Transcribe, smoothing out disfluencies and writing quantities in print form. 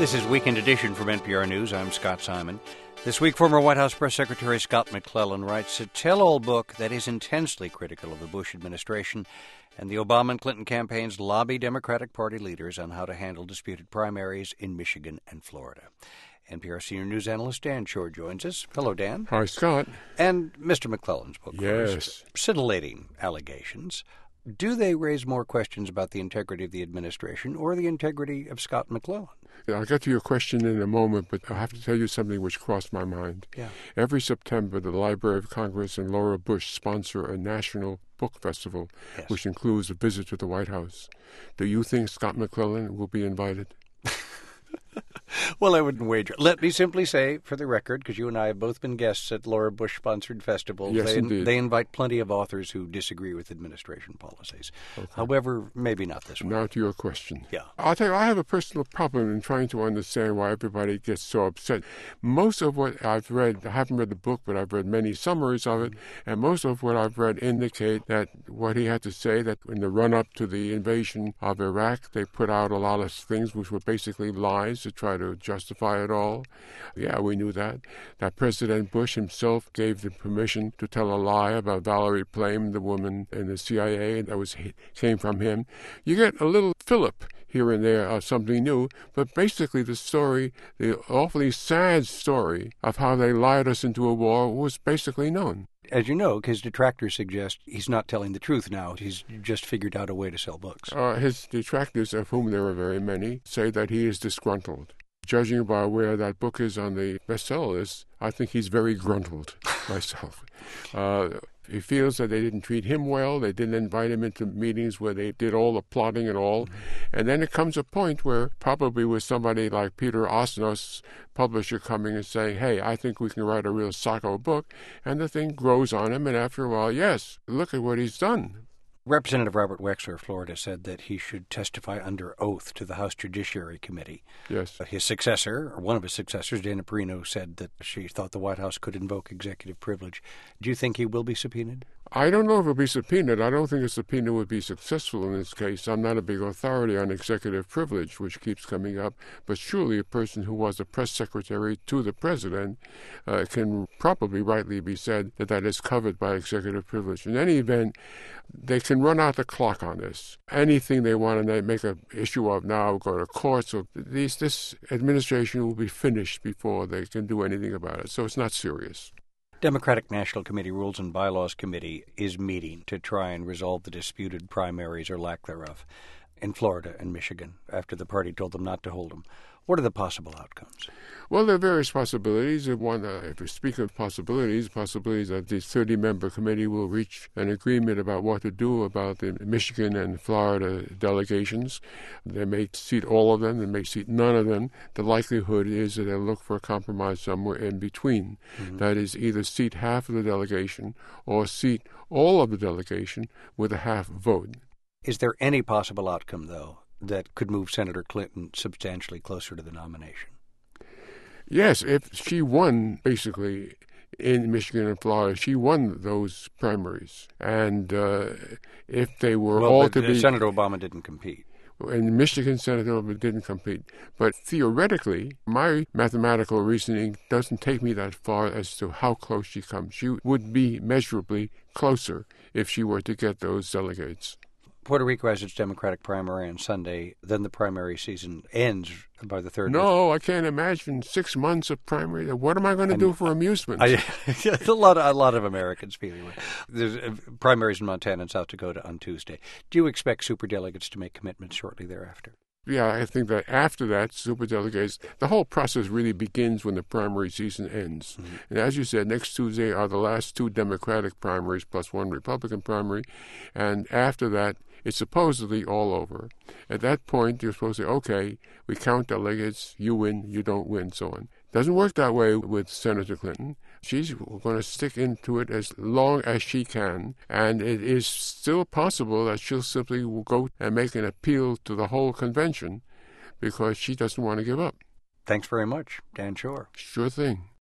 This is Weekend Edition from NPR News. I'm Scott Simon. This week, former White House Press Secretary Scott McClellan writes a tell-all book that is intensely critical of the Bush administration, and the Obama and Clinton campaigns lobby Democratic Party leaders on how to handle disputed primaries in Michigan and Florida. NPR senior news analyst Dan Shore joins us. Hello, Dan. Hi, Scott. And Mr. McClellan's book. Yes. Scintillating allegations. Do they raise more questions about the integrity of the administration or the integrity of Scott McClellan? I'll get to your question in a moment, but I have to tell you something which crossed my mind. Yeah. Every September, the Library of Congress and Laura Bush sponsor a national book festival, Yes. which includes a visit to the White House. Do you think Scott McClellan will be invited? Well, I wouldn't wager. Let me simply say, for the record, because you and I have both been guests at Laura Bush-sponsored festivals, Yes, indeed. They invite plenty of authors who disagree with administration policies. Okay. However, maybe not this one. Now to your question. Yeah. I'll tell you, I have a personal problem in trying to understand why everybody gets so upset. Most of what I've read, I haven't read the book, but I've read many summaries of it, and most of what I've read indicate that what he had to say, that in the run-up to the invasion of Iraq, they put out a lot of things which were basically lies to try to justify it all. Yeah, we knew that. That President Bush himself gave the permission to tell a lie about Valerie Plame, the woman in the CIA, that came from him. You get a little fillip here and there of something new, but basically the story, the awfully sad story of how they lied us into a war, was basically known. As you know, his detractors suggest he's not telling the truth now. He's just figured out a way to sell books. His detractors, of whom there are very many, say that he is disgruntled. Judging by where that book is on the bestseller list, I think he's very gruntled myself. He feels that they didn't treat him well. They didn't invite him into meetings where they did all the plotting and all. Mm-hmm. And then it comes a point where probably with somebody like Peter Osnos, publisher, coming and saying, hey, I think we can write a real Sacco book. And the thing grows on him. And after a while, yes, look at what he's done. Representative Robert Wexler of Florida said that he should testify under oath to the House Judiciary Committee. Yes. His successor, or one of his successors, Dana Perino, said that she thought the White House could invoke executive privilege. Do you think he will be subpoenaed? I don't know if he'll be subpoenaed. I don't think a subpoena would be successful in this case. I'm not a big authority on executive privilege, which keeps coming up, but surely a person who was the press secretary to the president can probably rightly be said that that is covered by executive privilege. In any event, they can run out the clock on this. Anything they want to make an issue of now, go to court. So this administration will be finished before they can do anything about it. So it's not serious. Democratic National Committee Rules and Bylaws Committee is meeting to try and resolve the disputed primaries or lack thereof in Florida and Michigan after the party told them not to hold them. What are the possible outcomes? Well, there are various possibilities. If we speak of possibilities that the 30-member committee will reach an agreement about what to do about the Michigan and Florida delegations. They may seat all of them. They may seat none of them. The likelihood is that they'll look for a compromise somewhere in between. Mm-hmm. That is, either seat half of the delegation or seat all of the delegation with a half vote. Is there any possible outcome, though, that could move Senator Clinton substantially closer to the nomination? Yes, if she won, basically, in Michigan and Florida, she won those primaries. And if they were all to be... Senator Obama didn't compete. In Michigan, Senator Obama didn't compete. But theoretically, my mathematical reasoning doesn't take me that far as to how close she comes. She would be measurably closer if she were to get those delegates. Puerto Rico has its Democratic primary on Sunday. Then the primary season ends by the 3rd. No, I can't imagine 6 months of primary. What am I going to do for amusement? A lot of Americans feeling it. There's primaries in Montana and South Dakota on Tuesday. Do you expect superdelegates to make commitments shortly thereafter? Yeah, I think that after that, superdelegates, the whole process really begins when the primary season ends. Mm-hmm. And as you said, next Tuesday are the last 2 Democratic primaries plus 1 Republican primary. And after that, it's supposedly all over. At that point, you're supposed to say, okay, we count delegates, you win, you don't win, so on. Doesn't work that way with Senator Clinton. She's going to stick into it as long as she can, and it is still possible that she'll simply go and make an appeal to the whole convention because she doesn't want to give up. Thanks very much, Dan Shore. Sure thing.